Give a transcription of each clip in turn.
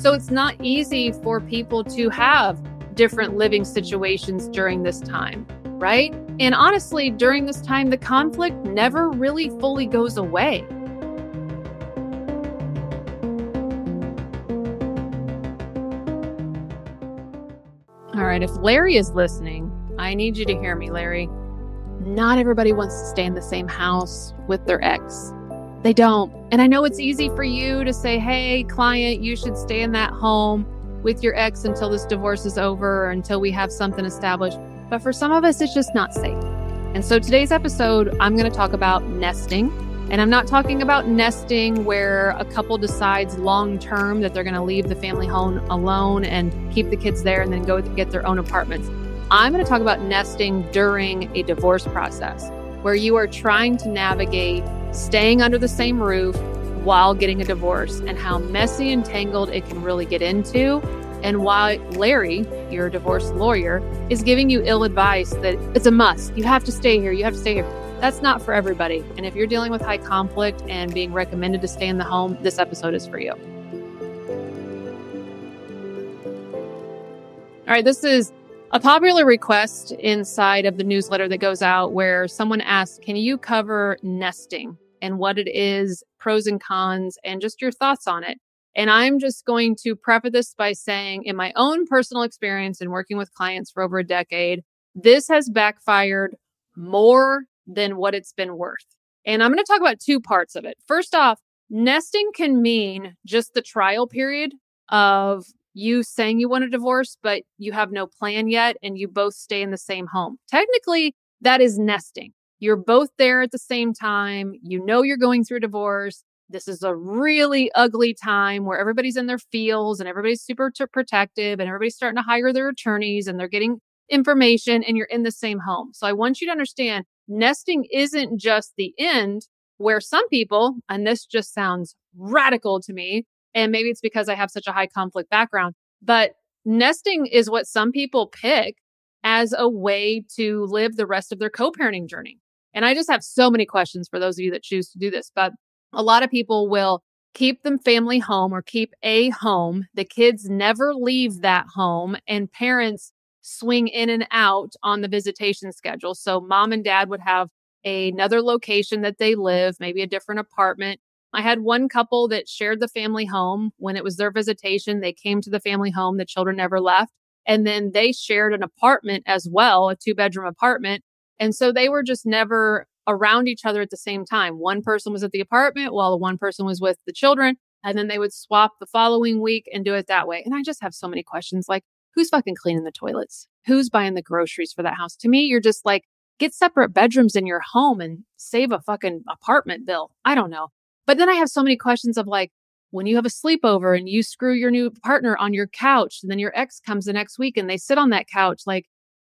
So it's not easy for people to have different living situations during this time, right? And honestly, during this time, the conflict never really fully goes away. All right, if Larry is listening, I need you to hear me, Larry. Not everybody wants to stay in the same house with their ex. They don't. And I know it's easy for you to say, hey, client, you should stay in that home with your ex until this divorce is over or until we have something established. But for some of us, it's just not safe. And so today's episode, I'm going to talk about nesting. And I'm not talking about nesting where a couple decides long-term that they're going to leave the family home alone and keep the kids there and then go get their own apartments. I'm going to talk about nesting during a divorce process where you are trying to navigate staying under the same roof while getting a divorce and how messy and tangled it can really get into. And why Larry, your divorce lawyer, is giving you ill advice that it's a must. You have to stay here. You have to stay here. That's not for everybody. And if you're dealing with high conflict and being recommended to stay in the home, this episode is for you. All right, this is a popular request inside of the newsletter that goes out where someone asks, can you cover nesting and what it is, pros and cons, and just your thoughts on it? And I'm just going to preface this by saying, in my own personal experience in working with clients for over a decade, this has backfired more than what it's been worth. And I'm going to talk about two parts of it. First off, nesting can mean just the trial period of you saying you want a divorce, but you have no plan yet and you both stay in the same home. Technically, that is nesting. You're both there at the same time. You know you're going through a divorce. This is a really ugly time where everybody's in their feels and everybody's super protective and everybody's starting to hire their attorneys and they're getting information and you're in the same home. So I want you to understand nesting isn't just the end where some people, and this just sounds radical to me, and maybe it's because I have such a high conflict background, but nesting is what some people pick as a way to live the rest of their co-parenting journey. And I just have so many questions for those of you that choose to do this, but a lot of people will keep the family home or keep a home. The kids never leave that home and parents swing in and out on the visitation schedule. So mom and dad would have another location that they live, maybe a different apartment. I had one couple that shared the family home. When it was their visitation, they came to the family home. The children never left. And then they shared an apartment as well, a 2-bedroom apartment. And so they were just never around each other at the same time. One person was at the apartment while the one person was with the children. And then they would swap the following week and do it that way. And I just have so many questions like, who's fucking cleaning the toilets? Who's buying the groceries for that house? To me, you're just like, get separate bedrooms in your home and save a fucking apartment bill. I don't know. But then I have so many questions of like, when you have a sleepover and you screw your new partner on your couch, and then your ex comes the next week and they sit on that couch, like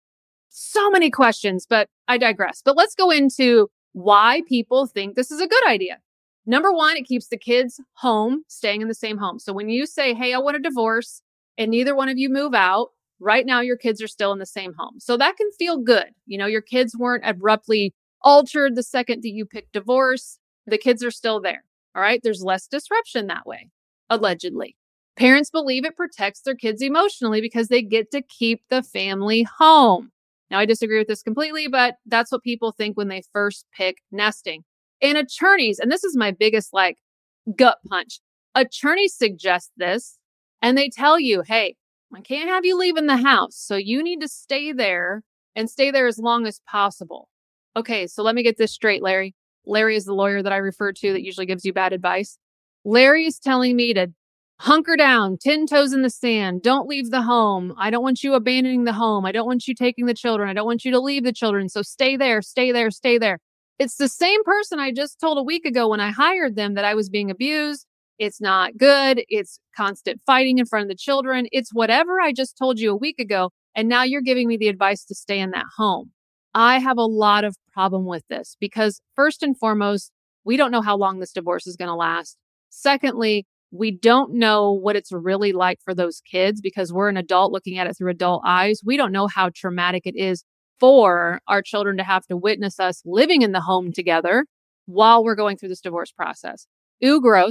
so many questions, but I digress. But let's go into why people think this is a good idea. Number one, it keeps the kids home, staying in the same home. So when you say, hey, I want a divorce and neither one of you move out, right now your kids are still in the same home. So that can feel good. You know, your kids weren't abruptly altered the second that you picked divorce. The kids are still there. All right. There's less disruption that way, allegedly. Parents believe it protects their kids emotionally because they get to keep the family home. Now, I disagree with this completely, but that's what people think when they first pick nesting. And attorneys, and this is my biggest like gut punch. Attorneys suggest this and they tell you, hey, I can't have you leaving the house. So you need to stay there and stay there as long as possible. Okay, so let me get this straight, Larry. Larry is the lawyer that I refer to that usually gives you bad advice. Larry is telling me to hunker down, 10 toes in the sand. Don't leave the home. I don't want you abandoning the home. I don't want you taking the children. I don't want you to leave the children. So stay there, stay there, stay there. It's the same person I just told a week ago when I hired them that I was being abused. It's not good. It's constant fighting in front of the children. It's whatever I just told you a week ago. And now you're giving me the advice to stay in that home. I have a lot of problem with this because first and foremost, we don't know how long this divorce is going to last. Secondly, we don't know what it's really like for those kids because we're an adult looking at it through adult eyes. We don't know how traumatic it is for our children to have to witness us living in the home together while we're going through this divorce process. Ooh, gross.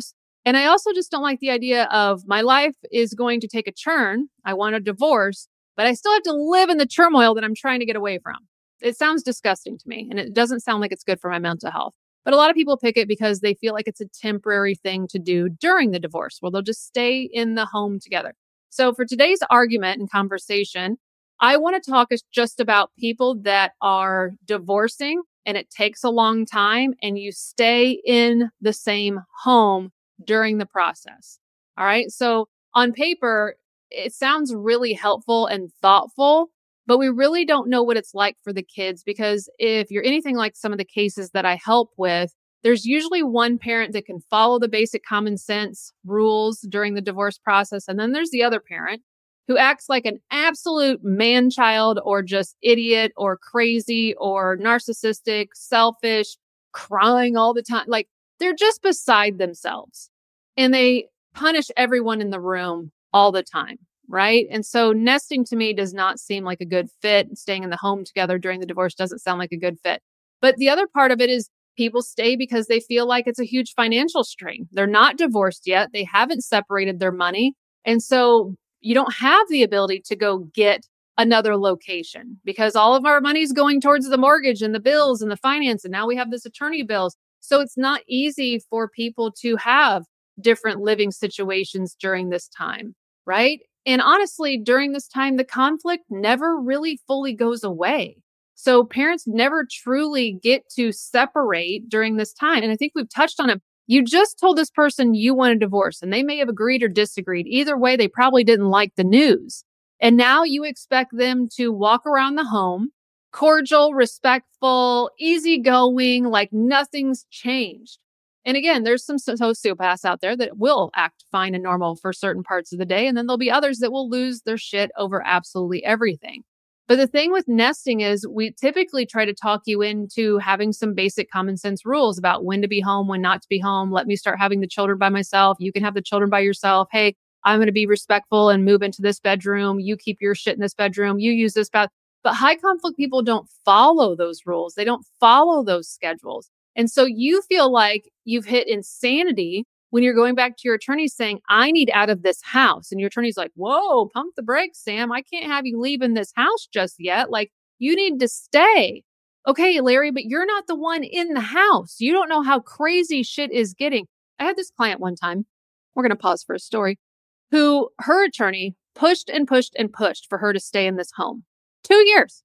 And I also just don't like the idea of my life is going to take a turn. I want a divorce, but I still have to live in the turmoil that I'm trying to get away from. It sounds disgusting to me, and it doesn't sound like it's good for my mental health. But a lot of people pick it because they feel like it's a temporary thing to do during the divorce, where they'll just stay in the home together. So for today's argument and conversation, I want to talk just about people that are divorcing and it takes a long time and you stay in the same home during the process. All right. So on paper, it sounds really helpful and thoughtful, but we really don't know what it's like for the kids, because if you're anything like some of the cases that I help with, there's usually one parent that can follow the basic common sense rules during the divorce process. And then there's the other parent who acts like an absolute man child or just idiot or crazy or narcissistic, selfish, crying all the time. Like they're just beside themselves and they punish everyone in the room all the time. Right. And so nesting to me does not seem like a good fit. Staying in the home together during the divorce doesn't sound like a good fit. But the other part of it is people stay because they feel like it's a huge financial strain. They're not divorced yet. They haven't separated their money. And so you don't have the ability to go get another location because all of our money is going towards the mortgage and the bills and the finance. And now we have this attorney bills. So it's not easy for people to have different living situations during this time. Right. And honestly, during this time, the conflict never really fully goes away. So parents never truly get to separate during this time. And I think we've touched on it. You just told this person you want a divorce and they may have agreed or disagreed. Either way, they probably didn't like the news. And now you expect them to walk around the home, cordial, respectful, easygoing, like nothing's changed. And again, there's some sociopaths out there that will act fine and normal for certain parts of the day. And then there'll be others that will lose their shit over absolutely everything. But the thing with nesting is we typically try to talk you into having some basic common sense rules about when to be home, when not to be home. Let me start having the children by myself. You can have the children by yourself. Hey, I'm going to be respectful and move into this bedroom. You keep your shit in this bedroom. You use this bath. But high conflict people don't follow those rules. They don't follow those schedules. And so you feel like you've hit insanity when you're going back to your attorney saying, I need out of this house. And your attorney's like, whoa, pump the brakes, Sam. I can't have you leaving this house just yet. Like, you need to stay. Okay, Larry, but you're not the one in the house. You don't know how crazy shit is getting. I had this client one time, we're going to pause for a story, who her attorney pushed and pushed and pushed for her to stay in this home. 2 years.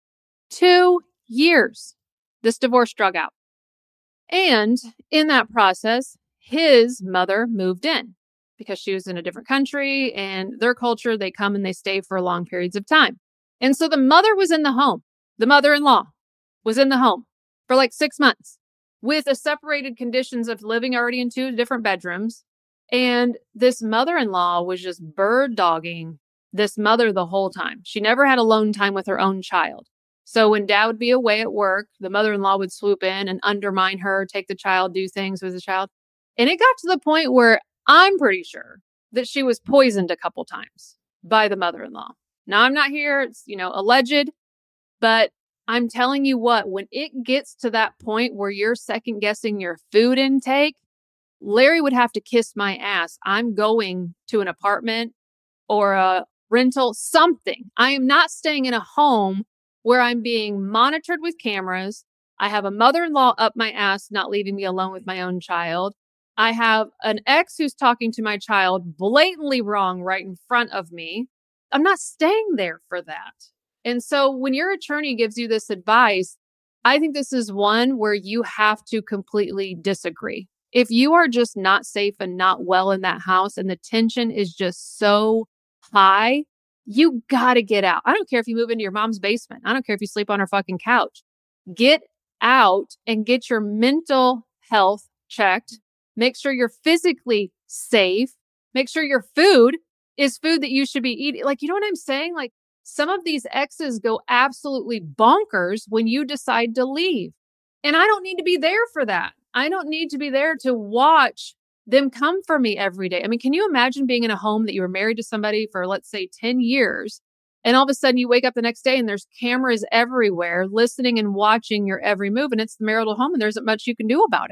2 years. This divorce drug out. And in that process, his mother moved in because she was in a different country and their culture, they come and they stay for long periods of time. And so the mother was in the home. The mother-in-law was in the home for like 6 months with a separated conditions of living already in 2 different bedrooms. And this mother-in-law was just bird dogging this mother the whole time. She never had alone time with her own child. So when dad would be away at work, the mother-in-law would swoop in and undermine her, take the child, do things with the child. And it got to the point where I'm pretty sure that she was poisoned a couple times by the mother-in-law. Now, I'm not here, it's, alleged, but I'm telling you what, when it gets to that point where you're second guessing your food intake, Larry would have to kiss my ass. I'm going to an apartment or a rental, something. I am not staying in a home where I'm being monitored with cameras. I have a mother-in-law up my ass, not leaving me alone with my own child. I have an ex who's talking to my child blatantly wrong right in front of me. I'm not staying there for that. And so when your attorney gives you this advice, I think this is one where you have to completely disagree. If you are just not safe and not well in that house and the tension is just so high, you got to get out. I don't care if you move into your mom's basement. I don't care if you sleep on her fucking couch. Get out and get your mental health checked. Make sure you're physically safe. Make sure your food is food that you should be eating. Like, you know what I'm saying? Like, some of these exes go absolutely bonkers when you decide to leave. And I don't need to be there for that. I don't need to be there to watch them come for me every day. I mean, can you imagine being in a home that you were married to somebody for, let's say, 10 years, and all of a sudden you wake up the next day and there's cameras everywhere listening and watching your every move, and it's the marital home and there isn't much you can do about it.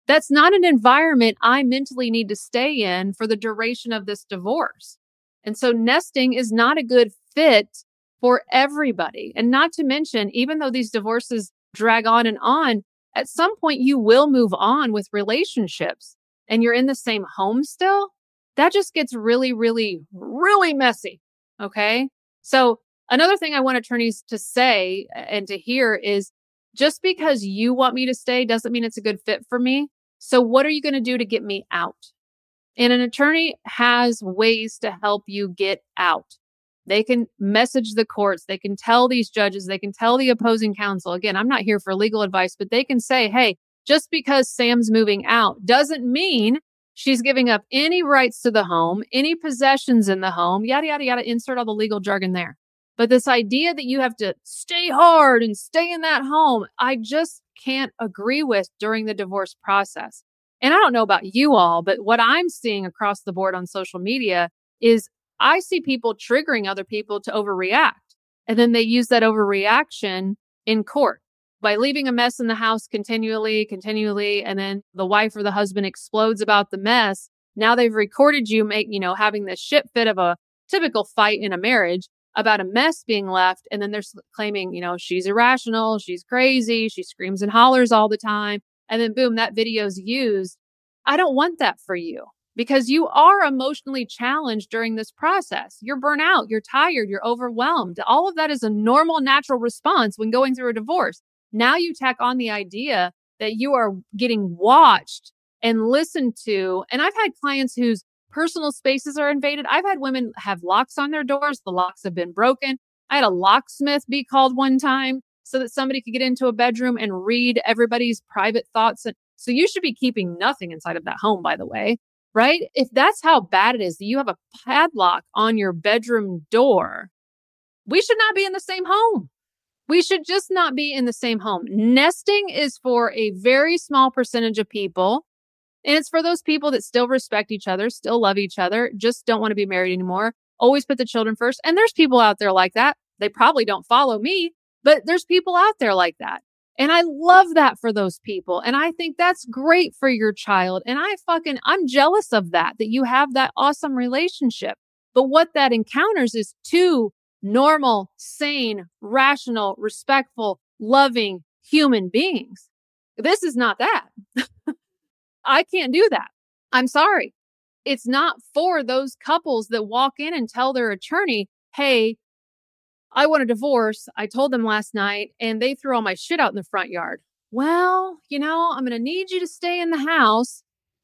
That's not an environment I mentally need to stay in for the duration of this divorce. And so nesting is not a good fit for everybody. And not to mention, even though these divorces drag on, at some point you will move on with relationships and you're in the same home still. That just gets really, really, really messy. Okay. So another thing I want attorneys to say and to hear is just because you want me to stay doesn't mean it's a good fit for me. So what are you going to do to get me out? And an attorney has ways to help you get out. They can message the courts. They can tell these judges. They can tell the opposing counsel. Again, I'm not here for legal advice, but they can say, hey, just because Sam's moving out doesn't mean she's giving up any rights to the home, any possessions in the home, yada, yada, yada, insert all the legal jargon there. But this idea that you have to stay hard and stay in that home, I just can't agree with during the divorce process. And I don't know about you all, but what I'm seeing across the board on social media is I see people triggering other people to overreact. And then they use that overreaction in court by leaving a mess in the house continually. And then the wife or the husband explodes about the mess. Now they've recorded you having this shit fit of a typical fight in a marriage about a mess being left. And then they're claiming, she's irrational, she's crazy, she screams and hollers all the time. And then boom, that video's used. I don't want that for you because you are emotionally challenged during this process. You're burnt out, you're tired, you're overwhelmed. All of that is a normal, natural response when going through a divorce. Now you tack on the idea that you are getting watched and listened to. And I've had clients whose personal spaces are invaded. I've had women have locks on their doors. The locks have been broken. I had a locksmith be called one time so that somebody could get into a bedroom and read everybody's private thoughts. And so you should be keeping nothing inside of that home, by the way, right? If that's how bad it is that you have a padlock on your bedroom door, we should not be in the same home. We should just not be in the same home. Nesting is for a very small percentage of people. And it's for those people that still respect each other, still love each other, just don't want to be married anymore, always put the children first. And there's people out there like that. They probably don't follow me, but there's people out there like that. And I love that for those people. And I think that's great for your child. And I'm jealous of that you have that awesome relationship. But what that encounters is two normal, sane, rational, respectful, loving human beings. This is not that. I can't do that. I'm sorry. It's not for those couples that walk in and tell their attorney, hey, I want a divorce. I told them last night and they threw all my shit out in the front yard. Well, I'm going to need you to stay in the house.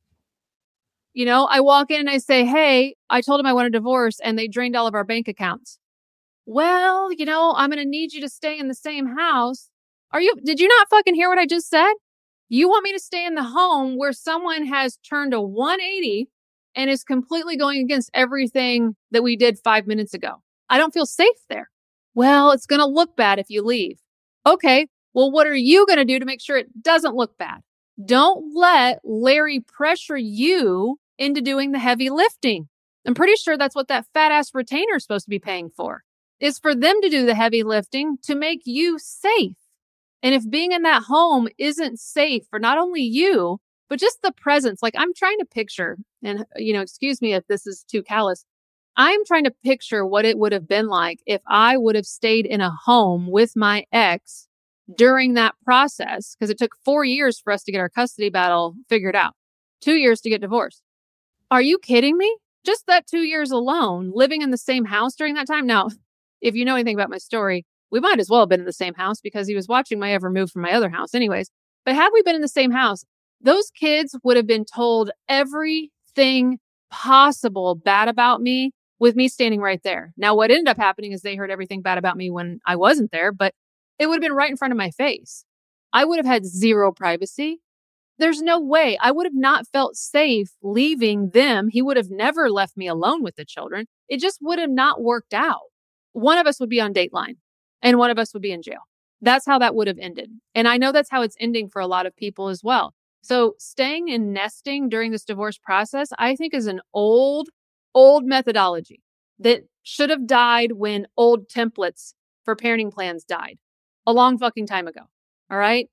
I walk in and I say, hey, I told them I want a divorce and they drained all of our bank accounts. Well, I'm going to need you to stay in the same house. Did you not fucking hear what I just said? You want me to stay in the home where someone has turned a 180 and is completely going against everything that we did 5 minutes ago. I don't feel safe there. Well, it's going to look bad if you leave. Okay, well, what are you going to do to make sure it doesn't look bad? Don't let Larry pressure you into doing the heavy lifting. I'm pretty sure that's what that fat ass retainer is supposed to be paying for, is for them to do the heavy lifting to make you safe. And if being in that home isn't safe for not only you, but just the presence, like I'm trying to picture, and, excuse me if this is too callous, I'm trying to picture what it would have been like if I would have stayed in a home with my ex during that process, because it took 4 years for us to get our custody battle figured out, 2 years to get divorced. Are you kidding me? Just that 2 years alone, living in the same house during that time. Now, if you know anything about my story, we might as well have been in the same house because he was watching my ever move from my other house anyways. But had we been in the same house, those kids would have been told everything possible bad about me with me standing right there. Now, what ended up happening is they heard everything bad about me when I wasn't there, but it would have been right in front of my face. I would have had zero privacy. There's no way. I would have not felt safe leaving them. He would have never left me alone with the children. It just would have not worked out. One of us would be on Dateline and one of us would be in jail. That's how that would have ended. And I know that's how it's ending for a lot of people as well. So staying and nesting during this divorce process, I think is an old methodology that should have died when old templates for parenting plans died a long fucking time ago. All right.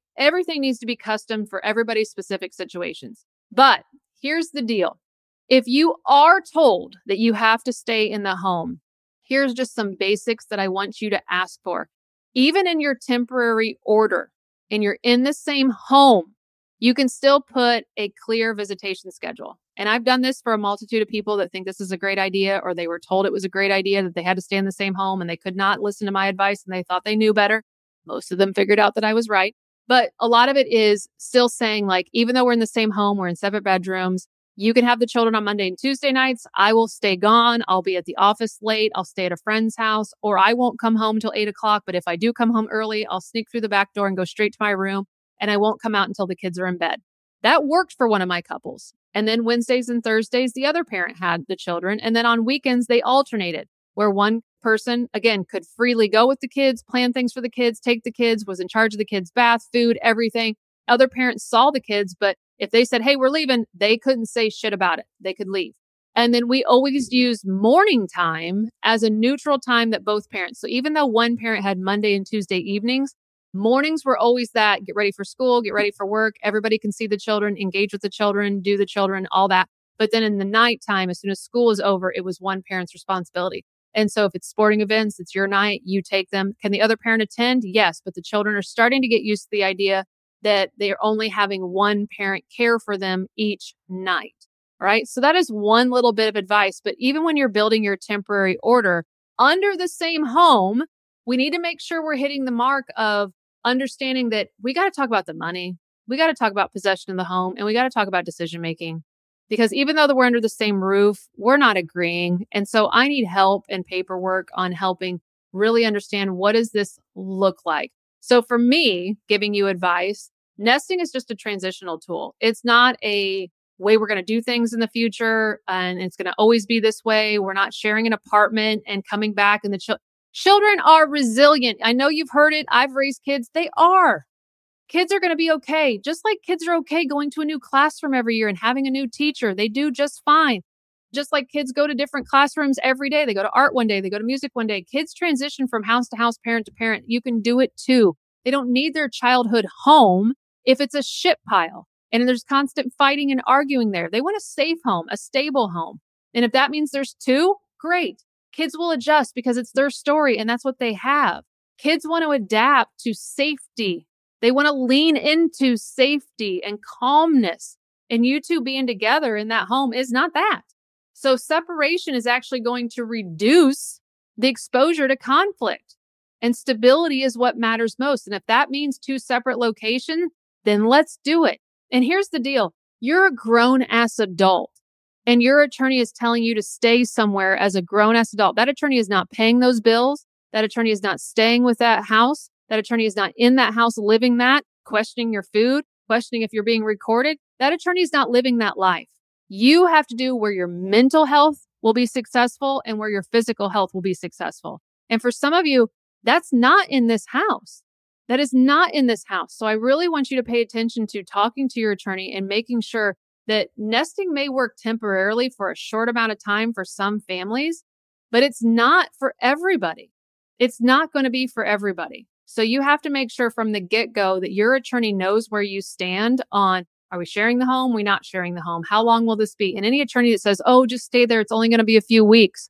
Everything needs to be custom for everybody's specific situations. But here's the deal. If you are told that you have to stay in the home, here's just some basics that I want you to ask for. Even in your temporary order, and you're in the same home, you can still put a clear visitation schedule. And I've done this for a multitude of people that think this is a great idea, or they were told it was a great idea that they had to stay in the same home and they could not listen to my advice and they thought they knew better. Most of them figured out that I was right. But a lot of it is still saying, like, even though we're in the same home, we're in separate bedrooms, you can have the children on Monday and Tuesday nights. I will stay gone. I'll be at the office late. I'll stay at a friend's house, or I won't come home till 8 o'clock. But if I do come home early, I'll sneak through the back door and go straight to my room, and I won't come out until the kids are in bed. That worked for one of my couples. And then Wednesdays and Thursdays, the other parent had the children. And then on weekends, they alternated, where one person, again, could freely go with the kids, plan things for the kids, take the kids, was in charge of the kids' bath, food, everything. Other parents saw the kids, but if they said, hey, we're leaving, they couldn't say shit about it. They could leave. And then we always used morning time as a neutral time that both parents. So even though one parent had Monday and Tuesday evenings, mornings were always that get ready for school, get ready for work. Everybody can see the children, engage with the children, do the children, all that. But then in the nighttime, as soon as school is over, it was one parent's responsibility. And so if it's sporting events, it's your night, you take them. Can the other parent attend? Yes. But the children are starting to get used to the idea that they are only having one parent care for them each night. All right. So that is one little bit of advice. But even when you're building your temporary order under the same home, we need to make sure we're hitting the mark of understanding that we got to talk about the money. We got to talk about possession of the home, and we got to talk about decision making. Because even though we're under the same roof, we're not agreeing. And so I need help and paperwork on helping really understand, what does this look like? So for me, giving you advice, nesting is just a transitional tool. It's not a way we're going to do things in the future, and it's going to always be this way. We're not sharing an apartment and coming back, and the children are resilient. I know you've heard it. I've raised kids. They are. Kids are going to be okay. Just like kids are okay going to a new classroom every year and having a new teacher. They do just fine. Just like kids go to different classrooms every day. They go to art one day. They go to music one day. Kids transition from house to house, parent to parent. You can do it too. They don't need their childhood home if it's a shit pile and there's constant fighting and arguing there. They want a safe home, a stable home. And if that means there's two, great. Kids will adjust because it's their story and that's what they have. Kids want to adapt to safety. They want to lean into safety and calmness. And you two being together in that home is not that. So separation is actually going to reduce the exposure to conflict. And stability is what matters most. And if that means two separate locations, then let's do it. And here's the deal. You're a grown-ass adult, and your attorney is telling you to stay somewhere as a grown-ass adult. That attorney is not paying those bills. That attorney is not staying with that house. That attorney is not in that house living that, questioning your food, questioning if you're being recorded. That attorney is not living that life. You have to do where your mental health will be successful and where your physical health will be successful. And for some of you, that's not in this house. That is not in this house. So I really want you to pay attention to talking to your attorney and making sure that nesting may work temporarily for a short amount of time for some families, but it's not for everybody. It's not going to be for everybody. So you have to make sure from the get-go that your attorney knows where you stand on, are we sharing the home? Are we not sharing the home? How long will this be? And any attorney that says, oh, just stay there, it's only going to be a few weeks.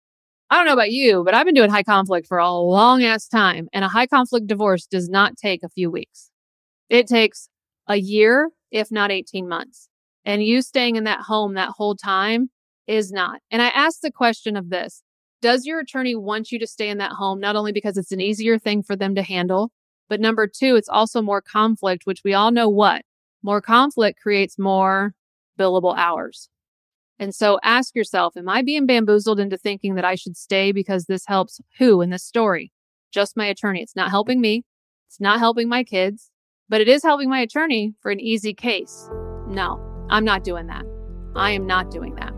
I don't know about you, but I've been doing high conflict for a long ass time. And a high conflict divorce does not take a few weeks. It takes a year, if not 18 months. And you staying in that home that whole time is not. And I asked the question of this. Does your attorney want you to stay in that home, not only because it's an easier thing for them to handle, but number two, it's also more conflict, which we all know what? More conflict creates more billable hours. And so ask yourself, am I being bamboozled into thinking that I should stay because this helps who in this story? Just my attorney. It's not helping me. It's not helping my kids, but it is helping my attorney for an easy case. No, I'm not doing that. I am not doing that.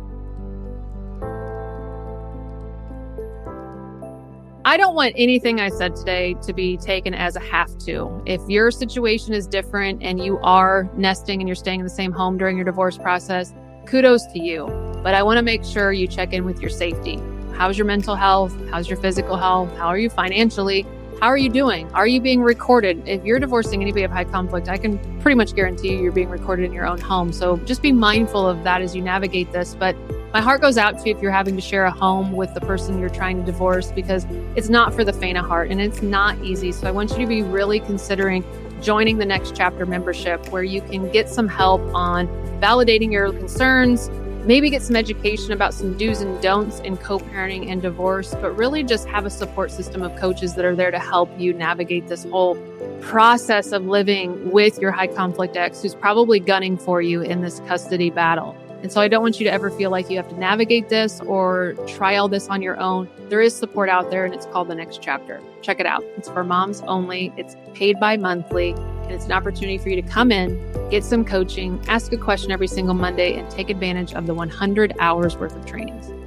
I don't want anything I said today to be taken as a have to. If your situation is different and you are nesting and you're staying in the same home during your divorce process, kudos to you. But I want to make sure you check in with your safety. How's your mental health? How's your physical health? How are you financially? How are you doing? Are you being recorded? If you're divorcing anybody of high conflict, I can pretty much guarantee you're being recorded in your own home. So just be mindful of that as you navigate this. But my heart goes out to you if you're having to share a home with the person you're trying to divorce, because it's not for the faint of heart and it's not easy. So I want you to be really considering joining the Next Chapter membership, where you can get some help on validating your concerns, maybe get some education about some do's and don'ts in co-parenting and divorce, but really just have a support system of coaches that are there to help you navigate this whole process of living with your high conflict ex who's probably gunning for you in this custody battle. And so I don't want you to ever feel like you have to navigate this or try all this on your own. There is support out there, and it's called The Next Chapter. Check it out. It's for moms only. It's paid bi-monthly, and it's an opportunity for you to come in, get some coaching, ask a question every single Monday, and take advantage of the 100 hours worth of trainings.